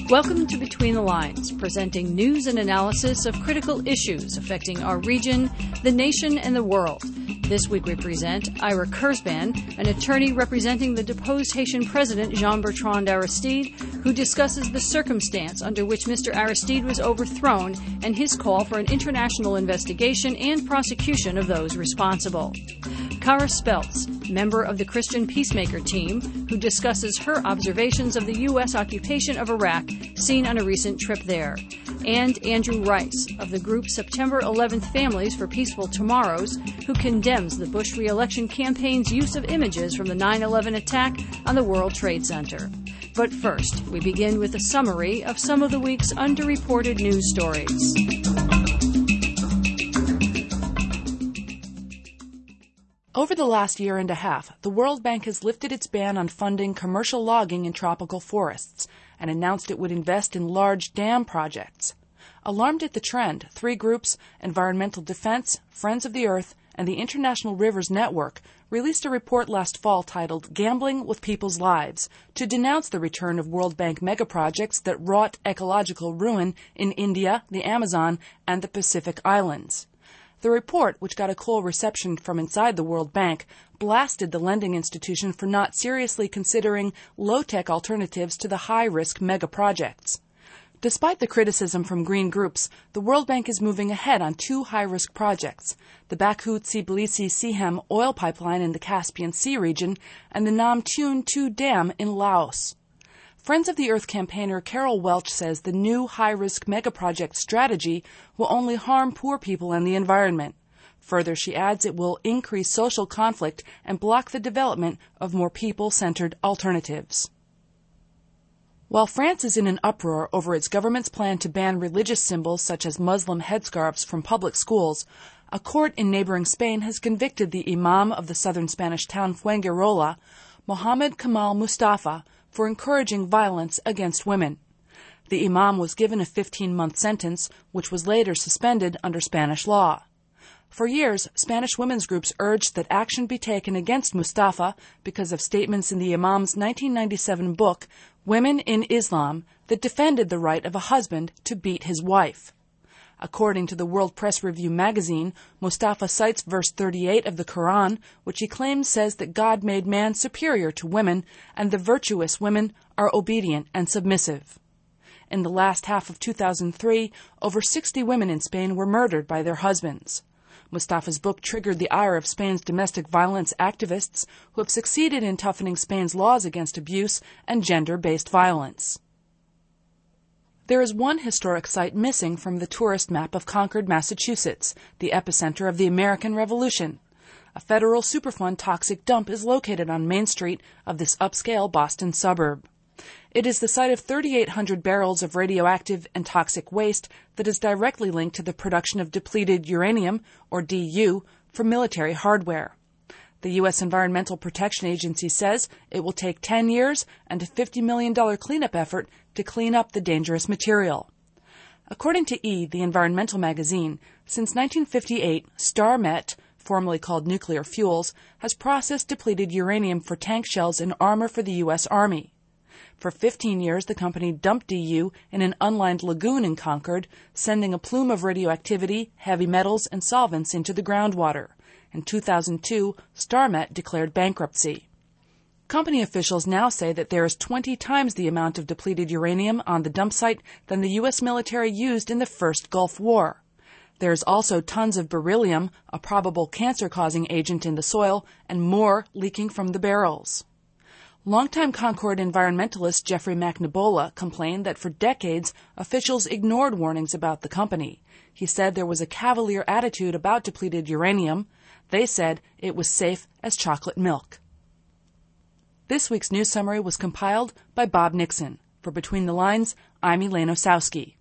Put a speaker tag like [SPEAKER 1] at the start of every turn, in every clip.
[SPEAKER 1] Welcome to Between the Lines, presenting news and analysis of critical issues affecting our region, the nation, and the world. This week we present Ira Kurzban, an attorney representing the deposed Haitian president Jean-Bertrand Aristide, who discusses the circumstance under which Mr. Aristide was overthrown and his call for an international investigation and prosecution of those responsible. Kara Speltz, member of the Christian Peacemaker team, who discusses her observations of the U.S. occupation of Iraq seen on a recent trip there. And Andrew Rice, of the group September 11th Families for Peaceful Tomorrows, who condemns the Bush re-election campaign's use of images from the 9/11 attack on the World Trade Center. But first, we begin with a summary of some of the week's underreported news stories.
[SPEAKER 2] Over the last year and a half, the World Bank has lifted its ban on funding commercial logging in tropical forests and announced it would invest in large dam projects. Alarmed at the trend, three groups, Environmental Defense, Friends of the Earth, and the International Rivers Network, released a report last fall titled Gambling with People's Lives to denounce the return of World Bank megaprojects that wrought ecological ruin in India, the Amazon, and the Pacific Islands. The report, which got a cold reception from inside the World Bank, blasted the lending institution for not seriously considering low-tech alternatives to the high-risk mega-projects. Despite the criticism from green groups, the World Bank is moving ahead on two high-risk projects, the Baku-Tbilisi-Sehem oil pipeline in the Caspian Sea region and the Nam Tune 2 dam in Laos. Friends of the Earth campaigner Carol Welch says the new high-risk megaproject strategy will only harm poor people and the environment. Further, she adds it will increase social conflict and block the development of more people-centered alternatives. While France is in an uproar over its government's plan to ban religious symbols such as Muslim headscarves from public schools, a court in neighboring Spain has convicted the imam of the southern Spanish town Fuengirola, Mohammed Kamal Mustafa, for encouraging violence against women. The imam was given a 15-month sentence, which was later suspended under Spanish law. For years, Spanish women's groups urged that action be taken against Mustafa because of statements in the imam's 1997 book, Women in Islam, that defended the right of a husband to beat his wife. According to the World Press Review magazine, Mustafa cites verse 38 of the Quran, which he claims says that God made man superior to women, and the virtuous women are obedient and submissive. In the last half of 2003, over 60 women in Spain were murdered by their husbands. Mustafa's book triggered the ire of Spain's domestic violence activists, who have succeeded in toughening Spain's laws against abuse and gender-based violence. There is one historic site missing from the tourist map of Concord, Massachusetts, the epicenter of the American Revolution. A federal Superfund toxic dump is located on Main Street of this upscale Boston suburb. It is the site of 3,800 barrels of radioactive and toxic waste that is directly linked to the production of depleted uranium, or DU, for military hardware. The U.S. Environmental Protection Agency says it will take 10 years and a $50 million cleanup effort to clean up the dangerous material. According to E!, the environmental magazine, since 1958, StarMet, formerly called Nuclear Fuels, has processed depleted uranium for tank shells and armor for the U.S. Army. For 15 years, the company dumped DU in an unlined lagoon in Concord, sending a plume of radioactivity, heavy metals, and solvents into the groundwater. In 2002, StarMet declared bankruptcy. Company officials now say that there is 20 times the amount of depleted uranium on the dump site than the U.S. military used in the first Gulf War. There is also tons of beryllium, a probable cancer-causing agent in the soil, and more leaking from the barrels. Longtime Concord environmentalist Jeffrey McNabola complained that for decades, officials ignored warnings about the company. He said there was a cavalier attitude about depleted uranium. They said it was safe as chocolate milk. This week's news summary was compiled by Bob Nixon. For Between the Lines, I'm Elaine Osowski.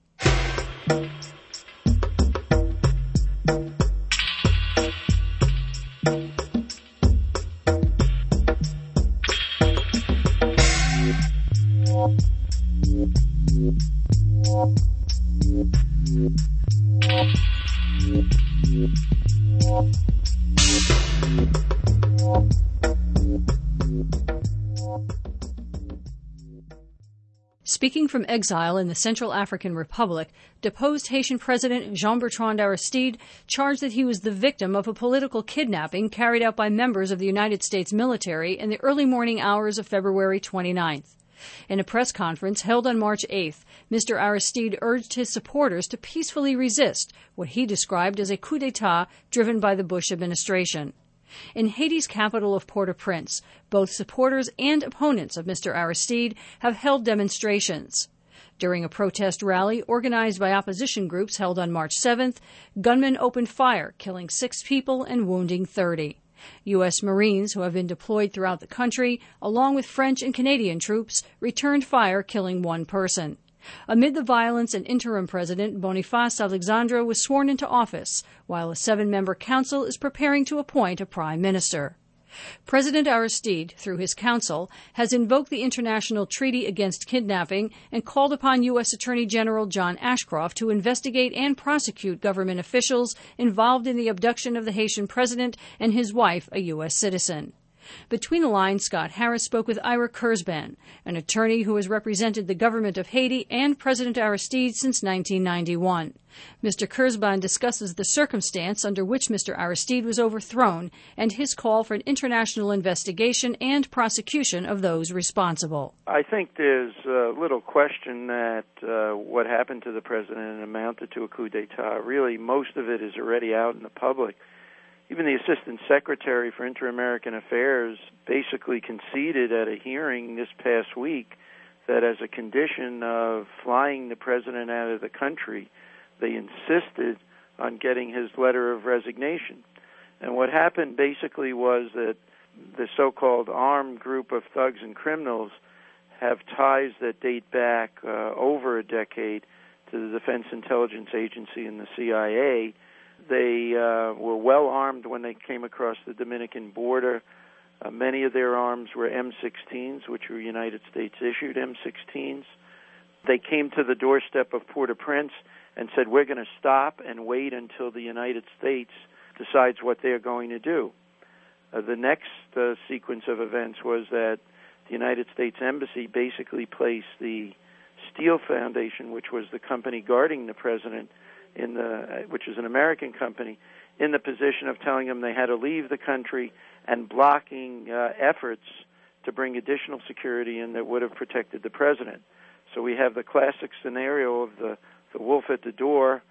[SPEAKER 1] Speaking from exile in the Central African Republic, deposed Haitian President Jean-Bertrand Aristide charged that he was the victim of a political kidnapping carried out by members of the United States military in the early morning hours of February 29th. In a press conference held on March 8th, Mr. Aristide urged his supporters to peacefully resist what he described as a coup d'etat driven by the Bush administration. In Haiti's capital of Port-au-Prince, both supporters and opponents of Mr. Aristide have held demonstrations. During a protest rally organized by opposition groups held on March 7th, gunmen opened fire, killing 6 people and wounding 30. U.S. Marines who have been deployed throughout the country, along with French and Canadian troops, returned fire, killing 1 person. Amid the violence, an interim president, Boniface Alexandre, was sworn into office, while a 7-member council is preparing to appoint a prime minister. President Aristide, through his council, has invoked the International Treaty Against Kidnapping and called upon U.S. Attorney General John Ashcroft to investigate and prosecute government officials involved in the abduction of the Haitian president and his wife, a U.S. citizen. Between the lines, Scott Harris spoke with Ira Kurzban, an attorney who has represented the government of Haiti and President Aristide since 1991. Mr. Kurzban discusses the circumstance under which Mr. Aristide was overthrown and his call for an international investigation and prosecution of those responsible.
[SPEAKER 3] I think there's little question that what happened to the president amounted to a coup d'etat. Really, most of it is already out in the public. Even the Assistant Secretary for Inter-American Affairs basically conceded at a hearing this past week that as a condition of flying the president out of the country, they insisted on getting his letter of resignation. And what happened basically was that the so-called armed group of thugs and criminals have ties that date back over a decade to the Defense Intelligence Agency and the CIA. They were well armed when they came across the Dominican border. Many of their arms were M16s, which were United States issued M16s. They came to the doorstep of Port-au-Prince and said, we're going to stop and wait until the United States decides what they're going to do. The next sequence of events was that the United States Embassy basically placed the Steele Foundation, which was the company guarding the president, which is an American company, in the position of telling them they had to leave the country and blocking efforts to bring additional security in that would have protected the president. So we have the classic scenario of the wolf at the door,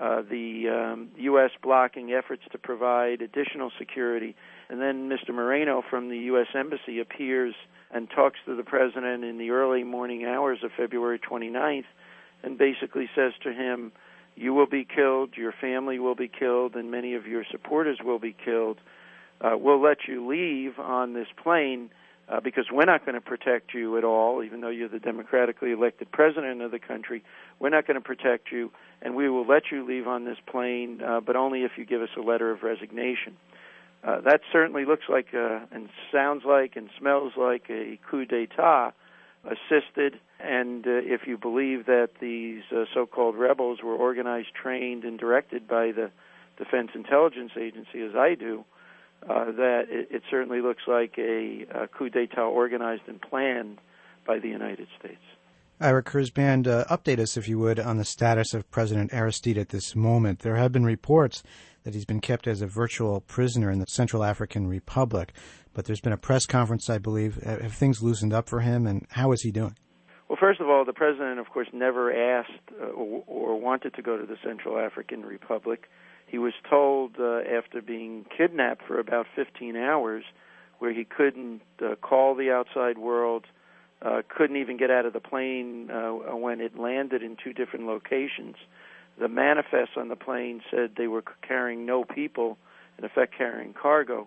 [SPEAKER 3] the U.S. blocking efforts to provide additional security, and then Mr. Moreno from the U.S. Embassy appears and talks to the president in the early morning hours of February 29th and basically says to him, you will be killed, your family will be killed, and many of your supporters will be killed. We'll let you leave on this plane because we're not going to protect you at all, even though you're the democratically elected president of the country. We're not going to protect you, and we will let you leave on this plane, but only if you give us a letter of resignation. That certainly looks like and sounds like and smells like a coup d'etat assisted, and if you believe that these so-called rebels were organized, trained, and directed by the Defense Intelligence Agency, as I do, that it certainly looks like a coup d'etat organized and planned by the United States.
[SPEAKER 4] Ira Kurzban, update us, if you would, on the status of President Aristide at this moment. There have been reports that he's been kept as a virtual prisoner in the Central African Republic, but there's been a press conference, I believe. Have things loosened up for him, and how is he doing?
[SPEAKER 3] Well, first of all, the president, of course, never asked or wanted to go to the Central African Republic. He was told after being kidnapped for about 15 hours, where he couldn't call the outside world, couldn't even get out of the plane when it landed in 2 different locations. The manifest on the plane said they were carrying no people, in effect carrying cargo.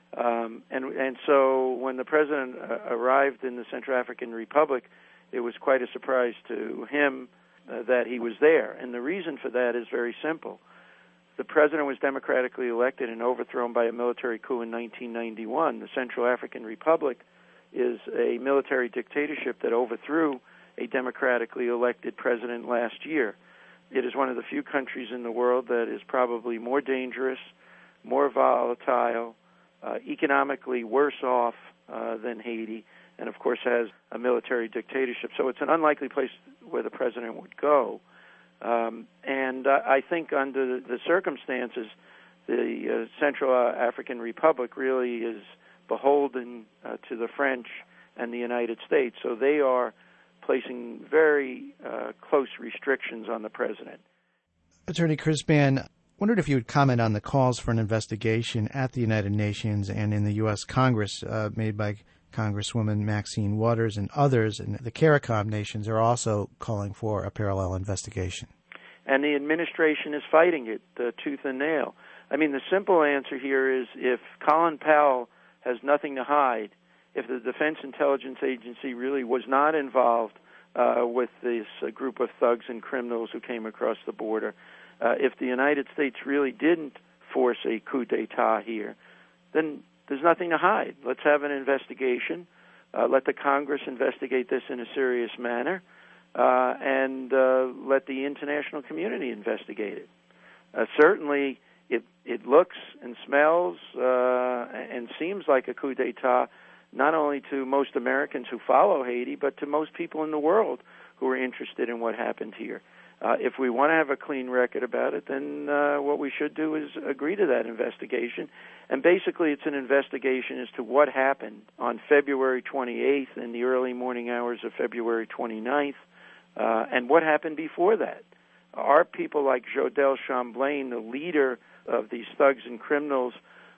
[SPEAKER 3] And so when the president arrived in the Central African Republic, it was quite a surprise to him that he was there. And the reason for that is very simple. The president was democratically elected and overthrown by a military coup in 1991. The Central African Republic is a military dictatorship that overthrew a democratically elected president last year. It is one of the few countries in the world that is probably more dangerous, more volatile, economically worse off than Haiti, and of course has a military dictatorship. So it's an unlikely place where the president would go. And I think under the circumstances, the Central African Republic really is beholden to the French and the United States. So they are placing very close restrictions on the president.
[SPEAKER 4] Attorney Kurzban, wondered if you would comment on the calls for an investigation at the United Nations and in the U.S. Congress made by Congresswoman Maxine Waters and others, and the CARICOM nations are also calling for a parallel investigation. And
[SPEAKER 3] the administration is fighting it tooth and nail. I mean, the simple answer here is if Colin Powell has nothing to hide, if the Defense Intelligence Agency really was not involved with this group of thugs and criminals who came across the border, if the United States really didn't force a coup d'etat here, then there's nothing to hide. Let's have an investigation. Let the Congress investigate this in a serious manner, and let the international community investigate it. Certainly, it looks and smells and seems like a coup d'etat, not only to most Americans who follow Haiti, but to most people in the world who are interested in what happened here. If we want to have a clean record about it, then what we should do is agree to that investigation. And basically, it's an investigation as to what happened on February 28th and the early morning hours of February 29th, and what happened before that. Are people like Jodel Chamblain, the leader of these thugs and criminals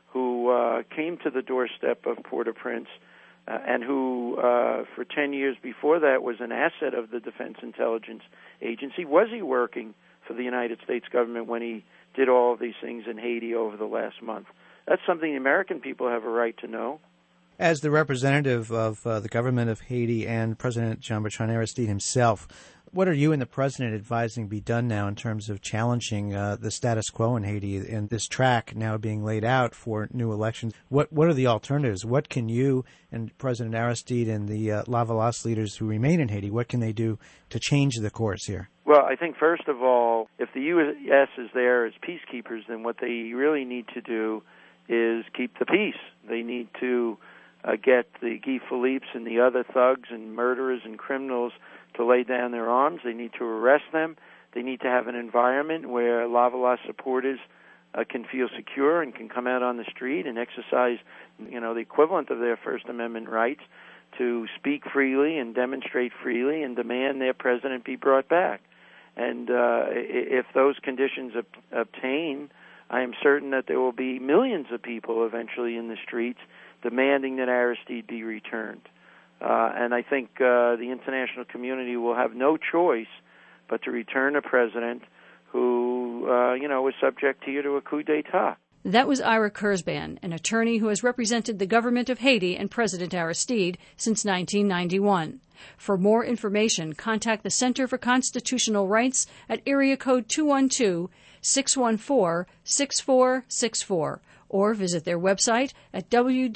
[SPEAKER 3] who came to the doorstep of Port-au-Prince and who, for 10 years before that, was an asset of the Defense Intelligence Agency. Was he working for the United States government when he did all of these things in Haiti over the last month? That's something the American people have a right to know. As the representative of the government of Haiti and President Jean-Bertrand Aristide himself, what are you and the president advising be done now in terms of challenging the status quo in Haiti and this track now being laid out for new elections? What are the alternatives? What can you and President Aristide and the Lavalas leaders who remain in Haiti, what can they do to change the course here? Well, I think first of all, if the U.S. is there as peacekeepers, then what they really need to do is keep the peace. They need to get the Guy Philippe's and the other thugs and murderers and criminals to lay down their arms. They need to arrest them. They need to have an environment where Lavalas supporters can feel secure and can come out on the street and exercise, the equivalent of their First Amendment rights to speak freely and demonstrate freely and demand their president be brought back. And if those conditions obtain, I am certain that there will be millions of people eventually in the streets demanding that Aristide be returned. And I think the international community will have no choice but to return a president who, was subject here to a coup d'etat.
[SPEAKER 1] That was Ira Kurzban, an attorney who has represented the government of Haiti and President Aristide since 1991. For more information, contact the Center for Constitutional Rights at area code 212-614-6464 or visit their website at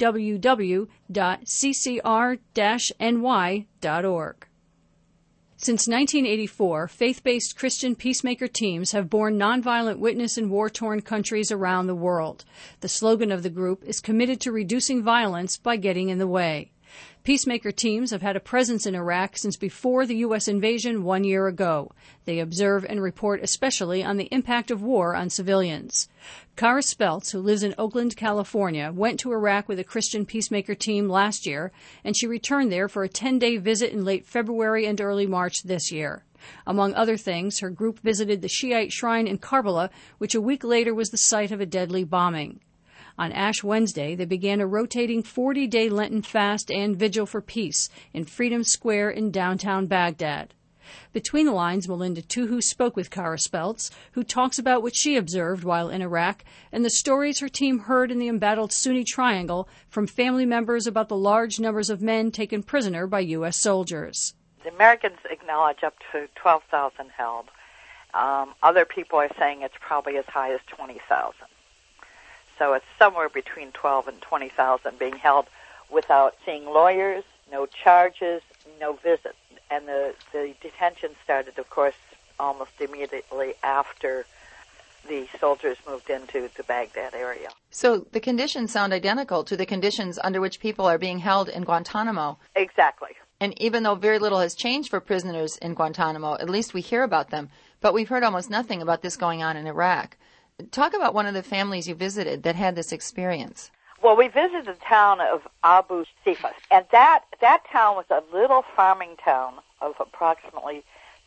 [SPEAKER 1] www.ccr-ny.org. Since 1984, faith-based Christian peacemaker teams have borne nonviolent witness in war-torn countries around the world. The slogan of the group is committed to reducing violence by getting in the way. Peacemaker teams have had a presence in Iraq since before the U.S. invasion 1 year ago. They observe and report especially on the impact of war on civilians. Kara Speltz, who lives in Oakland, California, went to Iraq with a Christian peacemaker team last year, and she returned there for a 10-day visit in late February and early March this year. Among other things, her group visited the Shiite shrine in Karbala, which a week later was the site of a deadly bombing. On Ash Wednesday, they began a rotating 40-day Lenten fast and vigil for peace in Freedom Square in downtown Baghdad. Between the lines, Melinda Tuhu spoke with Kara Speltz, who talks about what she observed while in Iraq and the stories her team heard in the embattled Sunni Triangle from family members about the large numbers of men taken prisoner by U.S. soldiers.
[SPEAKER 5] The Americans acknowledge up to 12,000 held. Other people are saying it's probably as high as 20,000. So it's somewhere between 12 and 20,000 being held without seeing lawyers, no charges, no visits. And the detention started, of course, almost immediately after the soldiers moved into the Baghdad area.
[SPEAKER 6] So the conditions sound identical to the conditions under which people are being held in Guantanamo.
[SPEAKER 5] Exactly.
[SPEAKER 6] And even though very little has changed for prisoners in Guantanamo, at least we hear about them, but we've heard almost nothing about this going on in Iraq. Talk about one of the families you visited that had this experience.
[SPEAKER 5] Well, we visited the town of Abu Sifas, and that town was a little farming town of approximately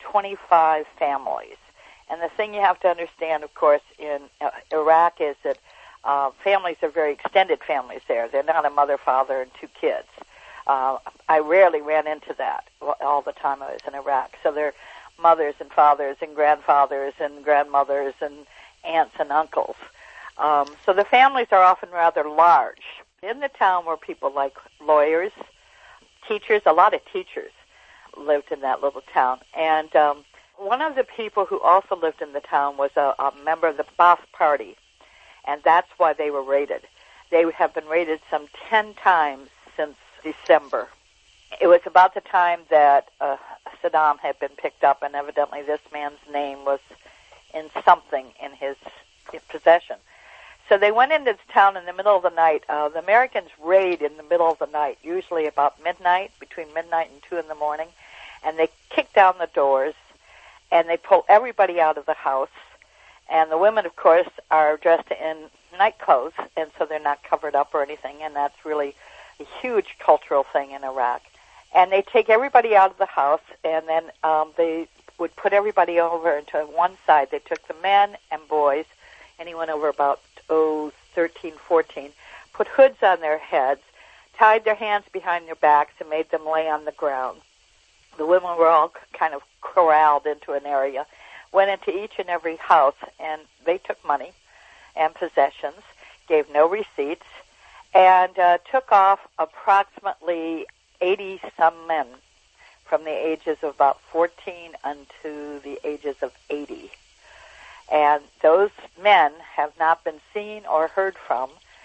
[SPEAKER 5] 25 families. And the thing you have to understand, of course, in Iraq is that families are very extended families there. They're not a mother, father, and 2 kids. I rarely ran into that all the time I was in Iraq. So they're mothers and fathers and grandfathers and grandmothers and aunts and uncles. So the families are often rather large. In the town were people like lawyers, teachers. A lot of teachers lived in that little town. And one of the people who also lived in the town was a member of the Ba'ath Party, and that's why they were raided. They have been raided some 10 times since December. It was about the time that Saddam had been picked up, and evidently this man's name was in something in his possession. So they went into the town in the middle of the night. The Americans raid in the middle of the night, usually about midnight, between midnight and 2 in the morning, and they kick down the doors, and they pull everybody out of the house. And the women, of course, are dressed in night clothes, and so they're not covered up or anything, and that's really a huge cultural thing in Iraq. And they take everybody out of the house, and then they would put everybody over into one side. They took the men and boys, anyone over about 13, 14, put hoods on their heads, tied their hands behind their backs, and made them lay on the ground. The women were all kind of corralled into an area, went into each and every house, and they took money and possessions, gave no receipts, and took off approximately 80-some men from the ages of about 14 unto the ages of 80. And those men have not been seen or heard from.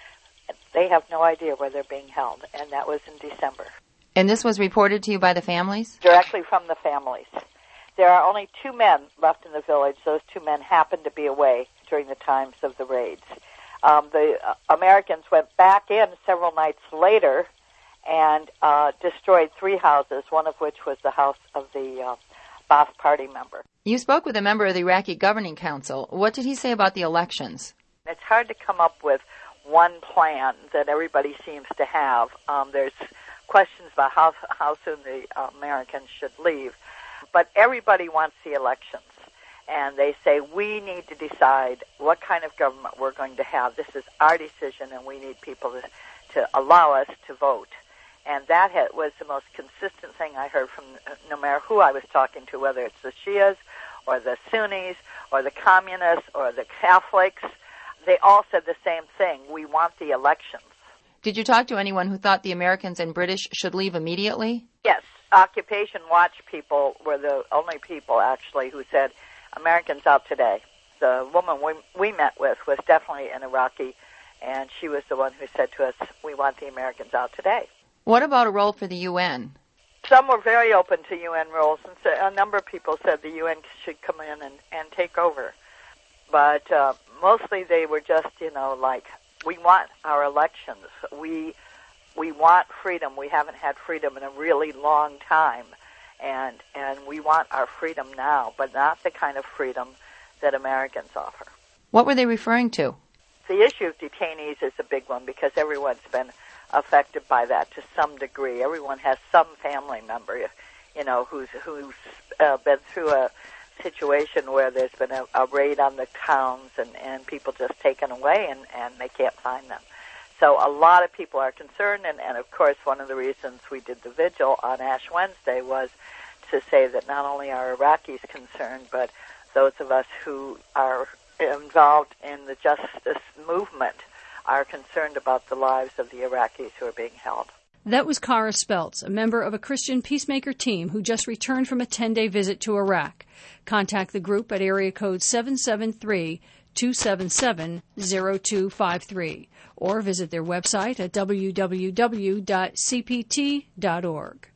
[SPEAKER 5] They have no idea where they're being held, and that was in December.
[SPEAKER 6] And this was reported to you by the families?
[SPEAKER 5] Directly from the families. There are only 2 men left in the village. Those 2 men happened to be away during the times of the raids. The Americans went back in several nights later and destroyed 3 houses, one of which was the house of the Ba'ath Party member.
[SPEAKER 6] You spoke with a member of the Iraqi Governing Council. What did he say about the elections?
[SPEAKER 5] It's hard to come up with one plan that everybody seems to have. There's questions about how soon the Americans should leave. But everybody wants the elections. And they say, we need to decide what kind of government we're going to have. This is our decision, and we need people to allow us to vote. And that was the most consistent thing I heard from no matter who I was talking to, whether it's the Shias or the Sunnis or the communists or the Catholics. They all said the same thing. We want the elections.
[SPEAKER 6] Did you talk to anyone who thought the Americans and British should leave immediately?
[SPEAKER 5] Yes. Occupation Watch people were the only people, actually, who said, Americans out today. The woman we met with was definitely an Iraqi, and she was the one who said to us, we want the Americans out today.
[SPEAKER 6] What about a role for the UN?
[SPEAKER 5] Some were very open to UN roles, and so a number of people said the UN should come in and take over. But mostly they were just, like, we want our elections. We want freedom. We haven't had freedom in a really long time, and we want our freedom now, but not the kind of freedom that Americans offer.
[SPEAKER 6] What were they referring to?
[SPEAKER 5] The issue of detainees is a big one because everyone's been affected by that to some degree. Everyone has some family member, who's been through a situation where there's been a raid on the towns and people just taken away and they can't find them. So a lot of people are concerned, and of course one of the reasons we did the vigil on Ash Wednesday was to say that not only are Iraqis concerned, but those of us who are involved in the justice movement are concerned about the lives of the Iraqis who are being held.
[SPEAKER 1] That was Kara Speltz, a member of a Christian Peacemaker team who just returned from a 10-day visit to Iraq. Contact the group at area code 773-277-0253 or visit their website at www.cpt.org.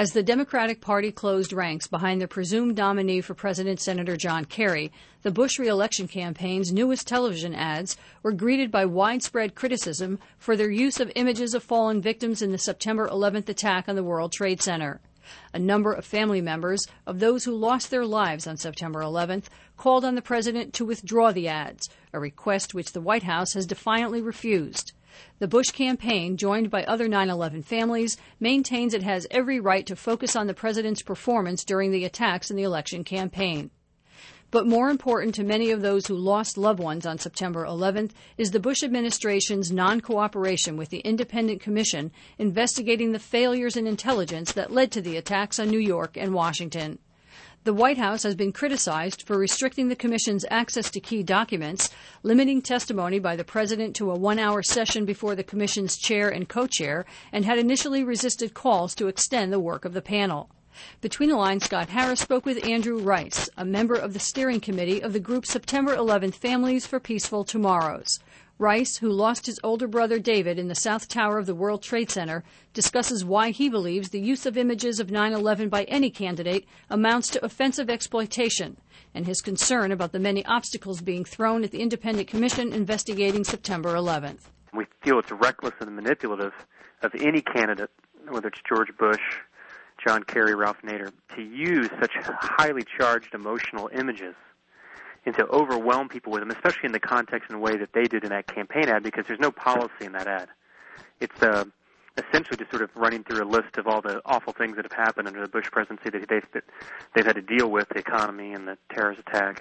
[SPEAKER 1] As the Democratic Party closed ranks behind the presumed nominee for president, Senator John Kerry, the Bush re-election campaign's newest television ads were greeted by widespread criticism for their use of images of fallen victims in the September 11th attack on the World Trade Center. A number of family members of those who lost their lives on September 11th called on the president to withdraw the ads, a request which the White House has defiantly refused. The Bush campaign, joined by other 9/11 families, maintains it has every right to focus on the president's performance during the attacks in the election campaign. But more important to many of those who lost loved ones on September 11th is the Bush administration's non-cooperation with the independent commission investigating the failures in intelligence that led to the attacks on New York and Washington. The White House has been criticized for restricting the commission's access to key documents, limiting testimony by the president to a 1-hour session before the commission's chair and co-chair, and had initially resisted calls to extend the work of the panel. Between the Lines, Scott Harris spoke with Andrew Rice, a member of the steering committee of the group September 11th Families for Peaceful Tomorrows. Rice, who lost his older brother David in the South Tower of the World Trade Center, discusses why he believes the use of images of 9/11 by any candidate amounts to offensive exploitation, and his concern about the many obstacles being thrown at the independent commission investigating September 11th.
[SPEAKER 7] We feel it's reckless and manipulative of any candidate, whether it's George Bush, John Kerry, Ralph Nader, to use such highly charged emotional images and to overwhelm people with them, especially in the context and the way that they did in that campaign ad, because there's no policy in that ad. It's essentially just sort of running through a list of all the awful things that have happened under the Bush presidency that they've had to deal with, the economy and the terrorist attack,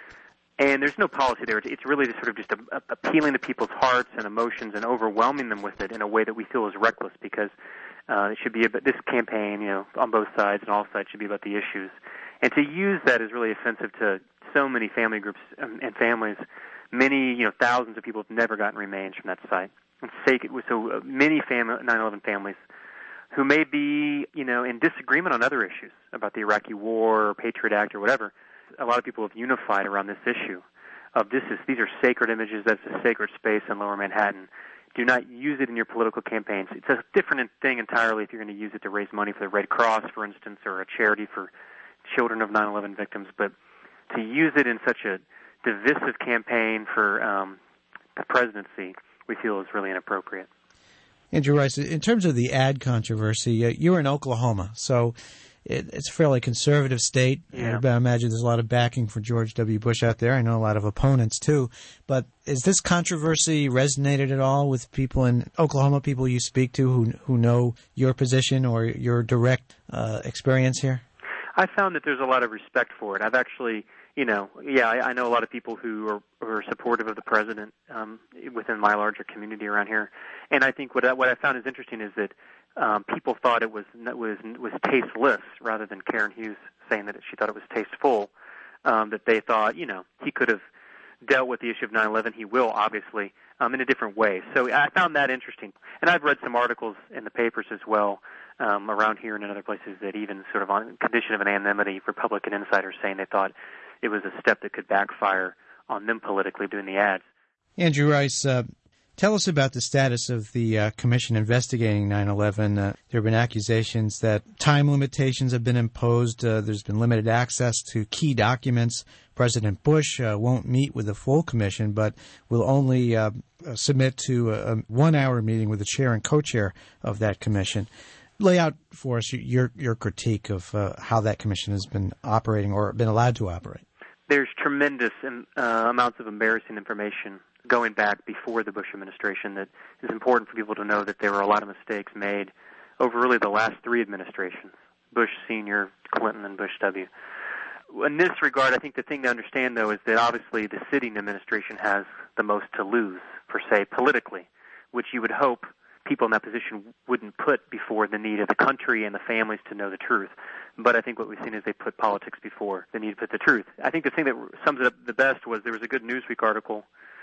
[SPEAKER 7] and there's no policy there. It's really just sort of just appealing to people's hearts and emotions and overwhelming them with it in a way that we feel is reckless, because it should be about this campaign, on both sides and all sides should be about the issues. And to use that is really offensive to so many family groups and families. Many, thousands of people have never gotten remains from that site. And so many 9/11 families who may be, in disagreement on other issues about the Iraqi War or Patriot Act or whatever. A lot of people have unified around this issue of these are sacred images. That's a sacred space in Lower Manhattan. Do not use it in your political campaigns. It's a different thing entirely if you're going to use it to raise money for the Red Cross, for instance, or a charity for children of 9/11 victims. But to use it in such a divisive campaign for the presidency, we feel is really inappropriate.
[SPEAKER 4] Andrew Rice, in terms of the ad controversy, you're in Oklahoma, so it's a fairly conservative state.
[SPEAKER 7] Yeah.
[SPEAKER 4] I imagine there's a lot of backing for George W. Bush out there. I know a lot of opponents, too. But is this controversy resonated at all with people in Oklahoma, people you speak to who know your position or your direct experience here?
[SPEAKER 7] I found that there's a lot of respect for it. I've actually, I know a lot of people who are supportive of the president within my larger community around here. And I think what I found is interesting is that people thought it was tasteless, rather than Karen Hughes saying that she thought it was tasteful. That they thought, he could have dealt with the issue of 9/11. He will, obviously, in a different way. So I found that interesting. And I've read some articles in the papers as well around here and in other places that even sort of on condition of an anonymity, Republican insiders saying they thought it was a step that could backfire on them politically doing the ads.
[SPEAKER 4] Andrew Rice, tell us about the status of the commission investigating 9/11. There have been accusations that time limitations have been imposed. There's been limited access to key documents. President Bush won't meet with the full commission, but will only submit to a 1-hour meeting with the chair and co-chair of that commission. Lay out for us your critique of how that commission has been operating or been allowed to operate.
[SPEAKER 7] There's tremendous amounts of embarrassing information going back before the Bush administration that is important for people to know that there were a lot of mistakes made over really the last 3 administrations, Bush Sr., Clinton, and Bush W. In this regard, I think the thing to understand, though, is that obviously the sitting administration has the most to lose, per se, politically, which you would hope people in that position wouldn't put before the need of the country and the families to know the truth. But I think what we've seen is they put politics before the need to put the truth. I think the thing that sums it up the best was there was a good Newsweek article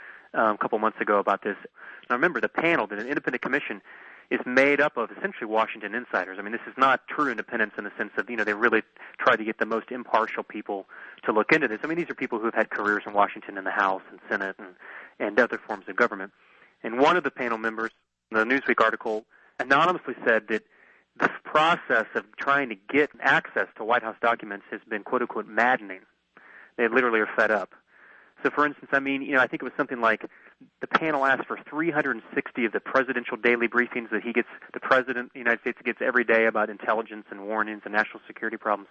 [SPEAKER 7] a couple months ago about this. Now remember, the panel, the independent commission, is made up of essentially Washington insiders. I mean, this is not true independence in the sense of, they really tried to get the most impartial people to look into this. I mean, these are people who have had careers in Washington in the House and Senate and other forms of government. And one of the panel members, the Newsweek article, anonymously said that the process of trying to get access to White House documents has been, quote-unquote, maddening. They literally are fed up. So, for instance, I think it was something like the panel asked for 360 of the presidential daily briefings that the President of the United States gets every day about intelligence and warnings and national security problems.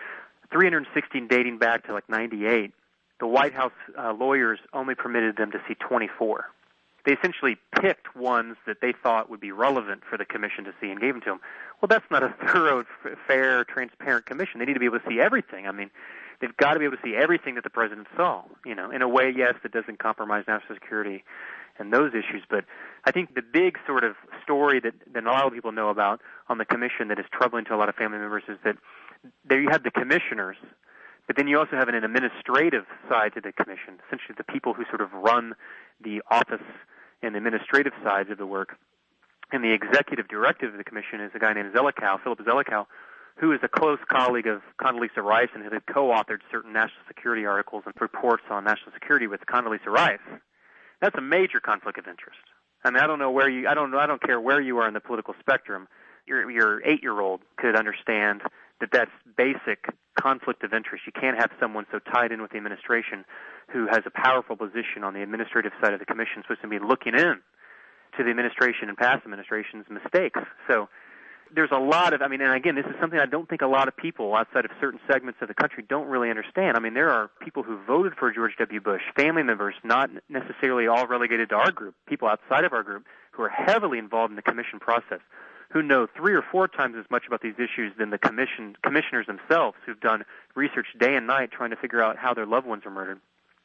[SPEAKER 7] 316 dating back to like 98. The White House lawyers only permitted them to see 24. They essentially picked ones that they thought would be relevant for the commission to see and gave them to them. Well, that's not a thorough, fair, transparent commission. They need to be able to see everything. I mean, they've got to be able to see everything that the president saw, in a way, yes, that doesn't compromise national security and those issues. But I think the big sort of story that a lot of people know about on the commission that is troubling to a lot of family members is that there you have the commissioners, but then you also have an administrative side to the commission, essentially the people who sort of run the office and the administrative sides of the work. And the executive director of the commission is a guy named Philip Zelikow, who is a close colleague of Condoleezza Rice and had co-authored certain national security articles and reports on national security with Condoleezza Rice. That's a major conflict of interest. I mean, I don't care where you are in the political spectrum. Your 8-year-old could understand that that's basic conflict of interest. You can't have someone so tied in with the administration who has a powerful position on the administrative side of the commission supposed to be looking in to the administration and past administration's mistakes. So there's a lot of, and again, this is something I don't think a lot of people outside of certain segments of the country don't really understand. I mean, there are people who voted for George W. Bush, family members, not necessarily all relegated to our group, people outside of our group who are heavily involved in the commission process, who know 3 or 4 times as much about these issues than the commissioners themselves, who've done research day and night trying to figure out how their loved ones are murdered,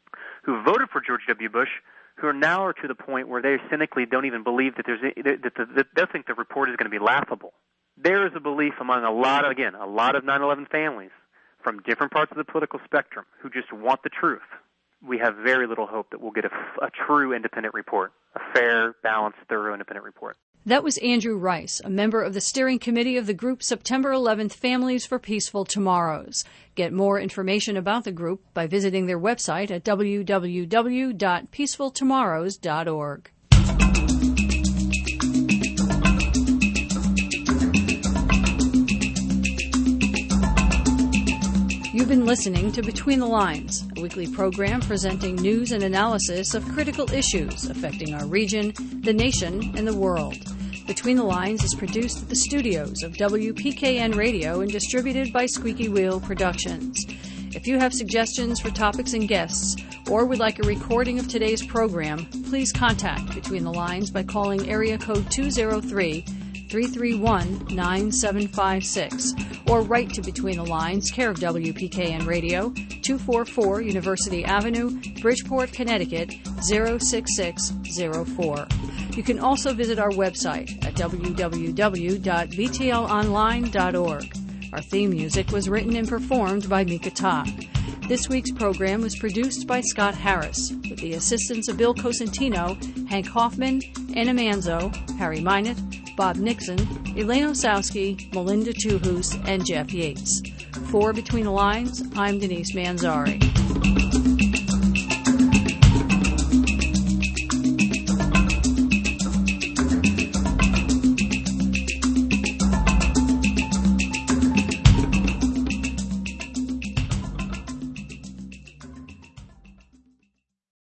[SPEAKER 7] who voted for George W. Bush, who are now to the point where they cynically don't even believe that they think the report is going to be laughable. There is a belief among a lot of 9/11 families from different parts of the political spectrum who just want the truth. We have very little hope that we'll get a true independent report, a fair, balanced, thorough independent report.
[SPEAKER 1] That was Andrew Rice, a member of the steering committee of the group September 11th Families for Peaceful Tomorrows. Get more information about the group by visiting their website at www.peacefultomorrows.org. You've been listening to Between the Lines, a weekly program presenting news and analysis of critical issues affecting our region, the nation, and the world. Between the Lines is produced at the studios of WPKN Radio and distributed by Squeaky Wheel Productions. If you have suggestions for topics and guests, or would like a recording of today's program, please contact Between the Lines by calling area code 203-331-9756, or write to Between the Lines, care of WPKN Radio, 244 University Avenue, Bridgeport, Connecticut, 06604. You can also visit our website at www.btlonline.org. Our theme music was written and performed by Mika Ta. This week's program was produced by Scott Harris, with the assistance of Bill Cosentino, Hank Hoffman, Anna Manzo, Harry Minott, Bob Nixon, Elaine Osowski, Melinda Tuhus, and Jeff Yates. For Between the Lines, I'm Denise Manzari.